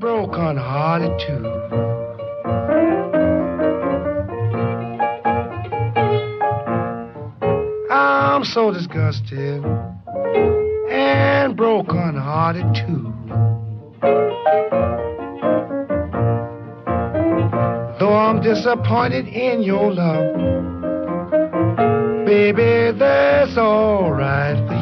broken hearted too. I'm so disgusted and broken hearted too. Though I'm disappointed in your love, baby, that's all right.